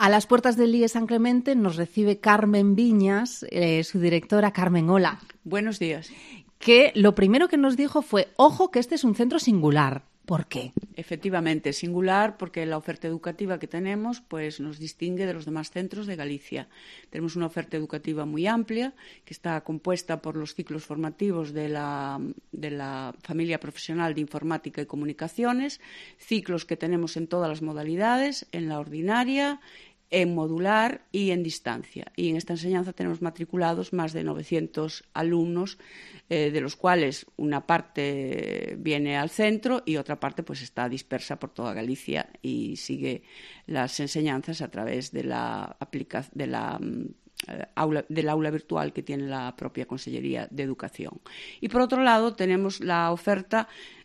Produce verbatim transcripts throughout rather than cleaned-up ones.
A las puertas del I E San Clemente nos recibe Carmen Viñas, eh, su directora. Carmen, hola. Buenos días. Que lo primero que nos dijo fue, ojo, que este es un centro singular. ¿Por qué? Efectivamente, singular porque la oferta educativa que tenemos pues, nos distingue de los demás centros de Galicia. Tenemos una oferta educativa muy amplia que está compuesta por los ciclos formativos de la, de la familia profesional de Informática y Comunicaciones, ciclos que tenemos en todas las modalidades, en la ordinaria, en modular y en distancia. Y en esta enseñanza tenemos matriculados más de novecientos alumnos, eh, de los cuales una parte viene al centro y otra parte pues está dispersa por toda Galicia y sigue las enseñanzas a través de la aplica de la eh, aula, del aula virtual que tiene la propia Consellería de Educación. Y por otro lado tenemos la oferta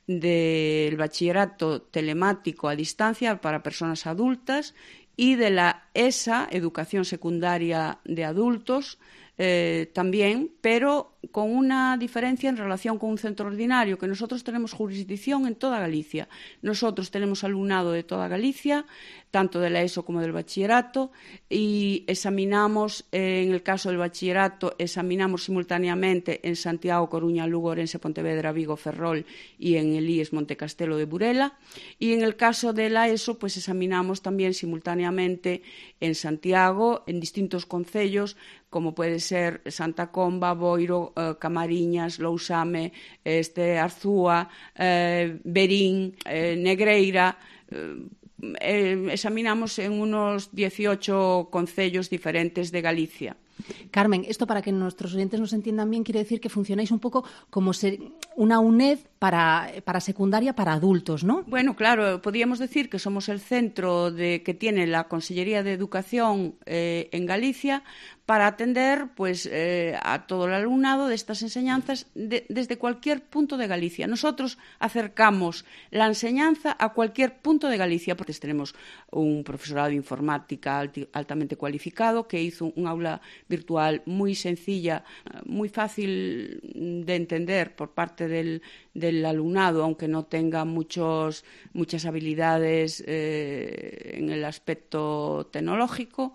del bachillerato telemático a distancia para personas adultas y de la E S A, Educación Secundaria de Adultos, eh, también, pero con una diferencia en relación con un centro ordinario, que nosotros tenemos jurisdicción en toda Galicia. Nosotros tenemos alumnado de toda Galicia, tanto de la ESO como del bachillerato, y examinamos, eh, en el caso del bachillerato, examinamos simultáneamente en Santiago, Coruña, Lugo, Orense, Pontevedra, Vigo, Ferrol y en el I E S Montecastelo de Burela. Y en el caso de la ESO, pues examinamos también simultáneamente en Santiago, en distintos concellos, como puede ser Santa Comba, Boiro, eh, Camariñas, Lousame, este, Arzúa, eh, Verín, eh, Negreira. Eh, eh, examinamos en unos dieciocho concellos diferentes de Galicia. Carmen, esto para que nuestros oyentes nos entiendan bien, quiere decir que funcionáis un poco como ser una UNED para, para secundaria para adultos, ¿no? Bueno, claro, podríamos decir que somos el centro de, que tiene la Consellería de Educación eh, en Galicia para atender pues, eh, a todo el alumnado de estas enseñanzas de, desde cualquier punto de Galicia. Nosotros acercamos la enseñanza a cualquier punto de Galicia, porque tenemos un profesorado de informática alti, altamente cualificado que hizo un aula virtual muy sencilla, muy fácil de entender por parte del, del alumnado, aunque no tenga muchos, muchas habilidades eh, en el aspecto tecnológico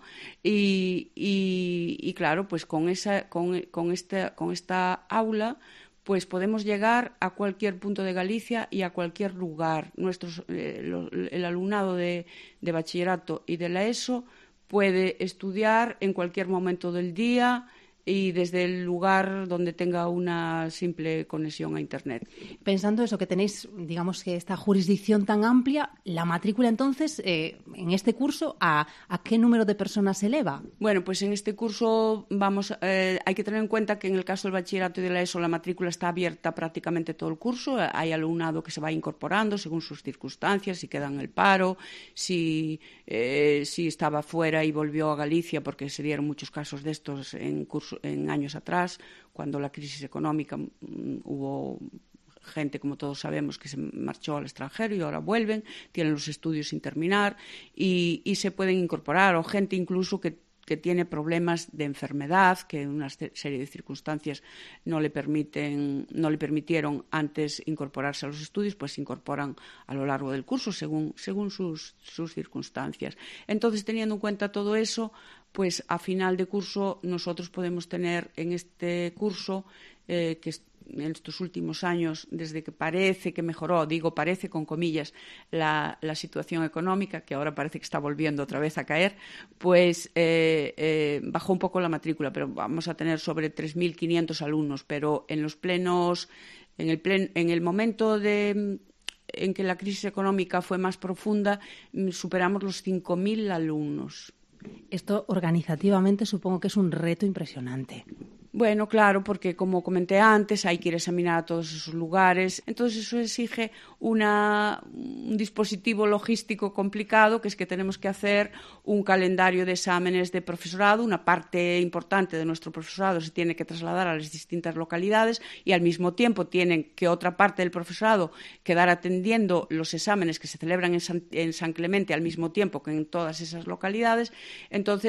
y, y Y, y claro, pues con, esa, con, con, esta, con esta aula pues podemos llegar a cualquier punto de Galicia y a cualquier lugar. Nuestros, eh, lo, el alumnado de, de bachillerato y de la ESO puede estudiar en cualquier momento del día y desde el lugar donde tenga una simple conexión a Internet. Pensando eso, que tenéis, digamos, que esta jurisdicción tan amplia, la matrícula entonces, eh, en este curso, ¿a, ¿a qué número de personas se eleva? Bueno, pues en este curso vamos, eh, hay que tener en cuenta que en el caso del bachillerato y de la ESO la matrícula está abierta prácticamente todo el curso. Hay alumnado que se va incorporando según sus circunstancias, si queda en el paro, si, eh, si estaba fuera y volvió a Galicia, porque se dieron muchos casos de estos en curso en años atrás, cuando la crisis económica mmm, hubo gente, como todos sabemos, que se marchó al extranjero y ahora vuelven, tienen los estudios sin terminar y, y se pueden incorporar, o gente incluso que que tiene problemas de enfermedad, que una serie de circunstancias no le permiten, no le permitieron antes incorporarse a los estudios, pues se incorporan a lo largo del curso según, según sus, sus circunstancias. Entonces, teniendo en cuenta todo eso, pues a final de curso nosotros podemos tener en este curso eh, que en estos últimos años, desde que parece que mejoró, digo parece con comillas, la, la situación económica, que ahora parece que está volviendo otra vez a caer, pues eh, eh, bajó un poco la matrícula, pero vamos a tener sobre tres mil quinientos alumnos, pero en los plenos, en el, plen, en el momento de... en que la crisis económica fue más profunda, superamos los cinco mil alumnos. Esto organizativamente supongo que es un reto impresionante. Bueno, claro, porque como comenté antes, hay que ir a examinar a todos esos lugares. Entonces eso exige una, un dispositivo logístico complicado, que es que tenemos que hacer un calendario de exámenes de profesorado. Una parte importante de nuestro profesorado se tiene que trasladar a las distintas localidades y al mismo tiempo tienen que otra parte del profesorado quedar atendiendo los exámenes que se celebran en San, en San Clemente al mismo tiempo que en todas esas localidades. Entonces,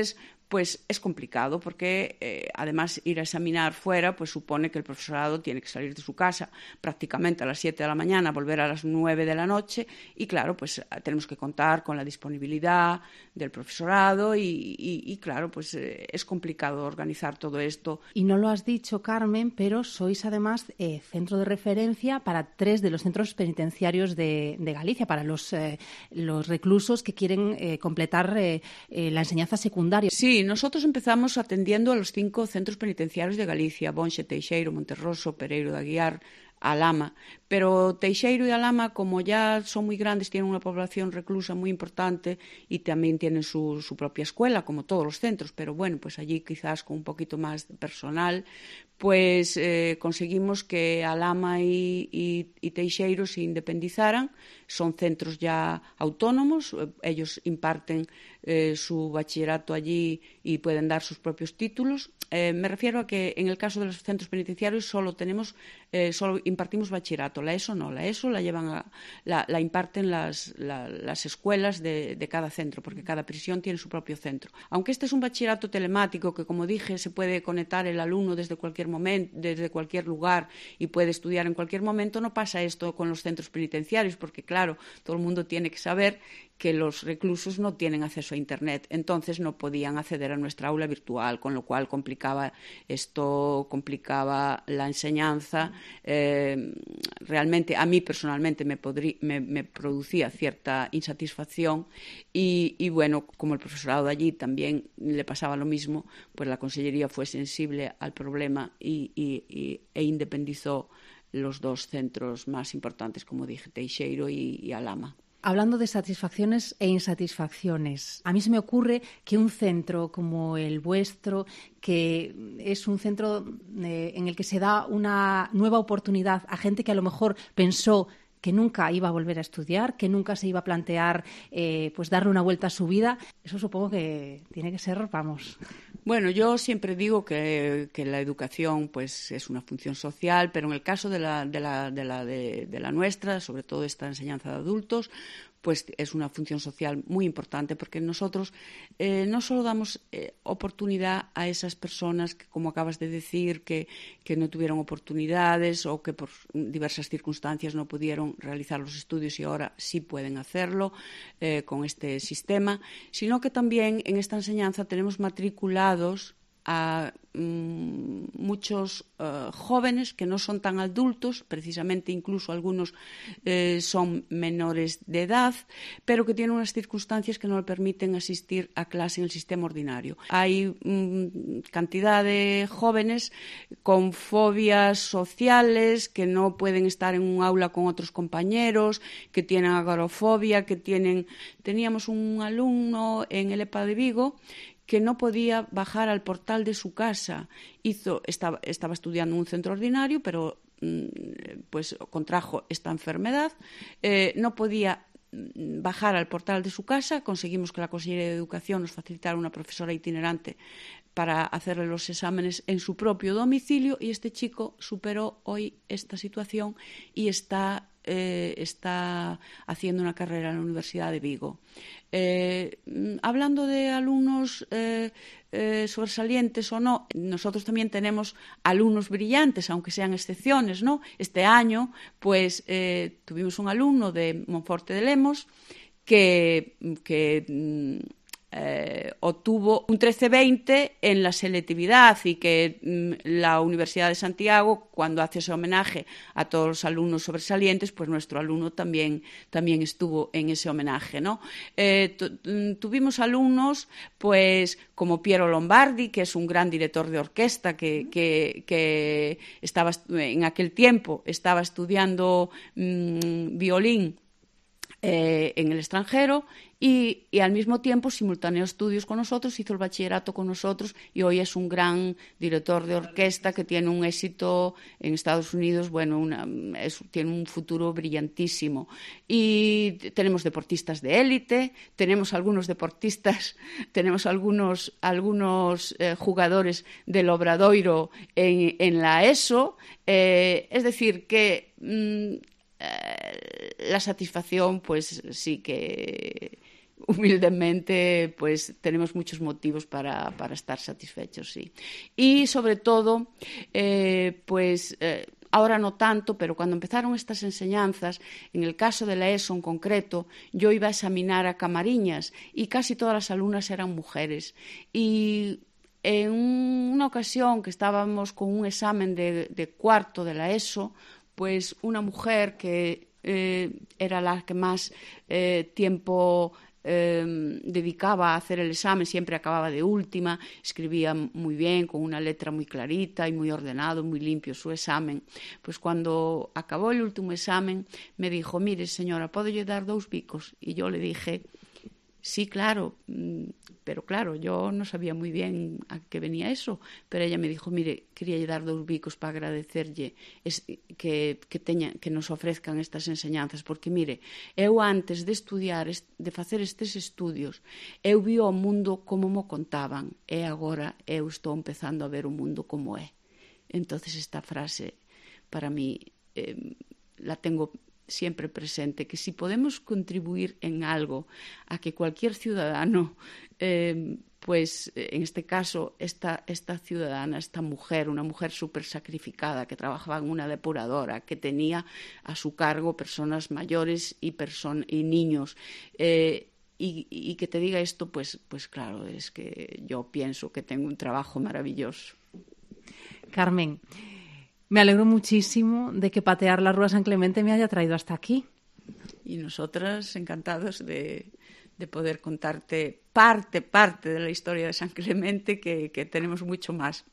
pues es complicado porque eh, además ir a examinar fuera pues supone que el profesorado tiene que salir de su casa prácticamente a las siete de la mañana, volver a las nueve de la noche y claro, pues tenemos que contar con la disponibilidad del profesorado y, y, y claro, pues eh, es complicado organizar todo esto. Y no lo has dicho, Carmen, pero sois además eh, centro de referencia para tres de los centros penitenciarios de, de Galicia, para los, eh, los reclusos que quieren eh, completar eh, eh, la enseñanza secundaria. Sí, nosotros empezamos atendiendo a los cinco centros penitenciarios de Galicia, Bonxe, Teixeiro, Monterroso, Pereiro de Aguiar, Alama, pero Teixeiro y Alama, como ya son muy grandes, tienen una población reclusa muy importante y también tienen su, su propia escuela, como todos los centros, pero bueno, pues allí quizás con un poquito más de personal, pues eh, conseguimos que Alama y, y, y Teixeiro se independizaran, son centros ya autónomos, ellos imparten eh, su bachillerato allí y pueden dar sus propios títulos. Eh, me refiero a que en el caso de los centros penitenciarios solo tenemos, eh, solo impartimos bachillerato, la ESO no, la ESO la llevan a, la, la imparten las, la, las escuelas de, de cada centro, porque cada prisión tiene su propio centro. Aunque este es un bachillerato telemático que, como dije, se puede conectar el alumno desde cualquier momento, desde cualquier lugar y puede estudiar en cualquier momento, no pasa esto con los centros penitenciarios, porque claro, todo el mundo tiene que saber que los reclusos no tienen acceso a Internet, entonces no podían acceder a nuestra aula virtual, con lo cual complicaba esto, complicaba la enseñanza. Eh, realmente, a mí personalmente me, podrí, me, me producía cierta insatisfacción y, y, bueno, como el profesorado de allí también le pasaba lo mismo, pues la Consellería fue sensible al problema y, y, y, e independizó los dos centros más importantes, como dije, Teixeiro y, y Alama. Hablando de satisfacciones e insatisfacciones, a mí se me ocurre que un centro como el vuestro, que es un centro eh, en el que se da una nueva oportunidad a gente que a lo mejor pensó que nunca iba a volver a estudiar, que nunca se iba a plantear eh, pues darle una vuelta a su vida, eso supongo que tiene que ser, vamos... Bueno, yo siempre digo que, que la educación pues es una función social, pero en el caso de la, de la, de la, de, de la nuestra, sobre todo esta enseñanza de adultos, pues es una función social muy importante porque nosotros eh, no solo damos eh, oportunidad a esas personas que, como acabas de decir, que, que no tuvieron oportunidades o que por diversas circunstancias no pudieron realizar los estudios y ahora sí pueden hacerlo eh, con este sistema, sino que también en esta enseñanza tenemos matriculados a mmm, muchos uh, jóvenes que no son tan adultos, precisamente incluso algunos eh, son menores de edad, pero que tienen unas circunstancias que no le permiten asistir a clase en el sistema ordinario. Hay mmm, cantidad de jóvenes con fobias sociales, que no pueden estar en un aula con otros compañeros, que tienen agorafobia, que tienen... Teníamos un alumno en el E P A de Vigo que no podía bajar al portal de su casa. Hizo, estaba, estaba estudiando en un centro ordinario, pero pues contrajo esta enfermedad. Eh, no podía bajar al portal de su casa. Conseguimos que la Consellería de Educación nos facilitara una profesora itinerante para hacerle los exámenes en su propio domicilio y este chico superó hoy esta situación y está, eh, está haciendo una carrera en la Universidad de Vigo. Eh, hablando de alumnos eh, eh, sobresalientes o no, nosotros también tenemos alumnos brillantes, aunque sean excepciones, ¿no? Este año, pues, eh, tuvimos un alumno de Monforte de Lemos que... que Eh, obtuvo un trece veinte en la selectividad y que mm, la Universidad de Santiago, cuando hace ese homenaje a todos los alumnos sobresalientes, pues nuestro alumno también, también estuvo en ese homenaje, ¿no? Eh, tuvimos alumnos pues como Piero Lombardi, que es un gran director de orquesta que, que, que estaba en aquel tiempo estaba estudiando mmm, violín eh, en el extranjero y, y al mismo tiempo simultaneó estudios con nosotros, hizo el bachillerato con nosotros y hoy es un gran director de orquesta que tiene un éxito en Estados Unidos, bueno, una, es, tiene un futuro brillantísimo. Y tenemos deportistas de élite, tenemos algunos deportistas, tenemos algunos, algunos eh, jugadores del Obradoiro en, en la ESO, eh, es decir, que mmm, eh, la satisfacción pues sí que humildemente, pues tenemos muchos motivos para, para estar satisfechos, sí. Y sobre todo, eh, pues... Eh, ahora no tanto, pero cuando empezaron estas enseñanzas, en el caso de la ESO en concreto, yo iba a examinar a Camariñas y casi todas las alumnas eran mujeres. Y en una ocasión que estábamos con un examen de, de cuarto de la ESO, pues una mujer que eh, era la que más eh, tiempo Eh, dedicaba a hacer el examen, siempre acababa de última, escribía muy bien, con una letra muy clarita y muy ordenado, muy limpio su examen. Pues cuando acabó el último examen me dijo, mire señora, ¿puedo yo dar dos bicos? Y yo le dije, sí, claro, pero claro, yo no sabía muy bien a qué venía eso, pero ella me dijo, mire, quería dar dous bicos para agradecerlle que, que, teña, que nos ofrezcan estas enseñanzas, porque mire, eu antes de estudiar, de facer estes estudios, eu vi o mundo como mo contaban, e agora eu estou empezando a ver o mundo como é. Entonces esta frase, para mí, eh, la tengo siempre presente, que si podemos contribuir en algo a que cualquier ciudadano, eh, pues en este caso esta, esta ciudadana, esta mujer, una mujer súper sacrificada que trabajaba en una depuradora, que tenía a su cargo personas mayores y, person- y niños, eh, y, y que te diga esto, pues, pues claro, es que yo pienso que tengo un trabajo maravilloso. Carmen, me alegro muchísimo de que Patear la Rúa San Clemente me haya traído hasta aquí. Y nosotras encantados de, de poder contarte parte, parte de la historia de San Clemente, que, que tenemos mucho más.